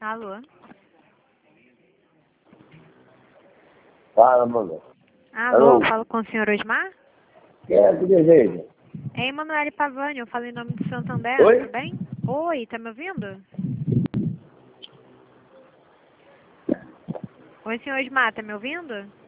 Alô? Fala, mano. Alô, Alô? falo com o senhor Osmar? Quem é que deseja? É Emanuele Pavani, eu falo em nome do Santander, Oi? tudo bem? Oi, tá me ouvindo? Oi, senhor Osmar, tá me ouvindo?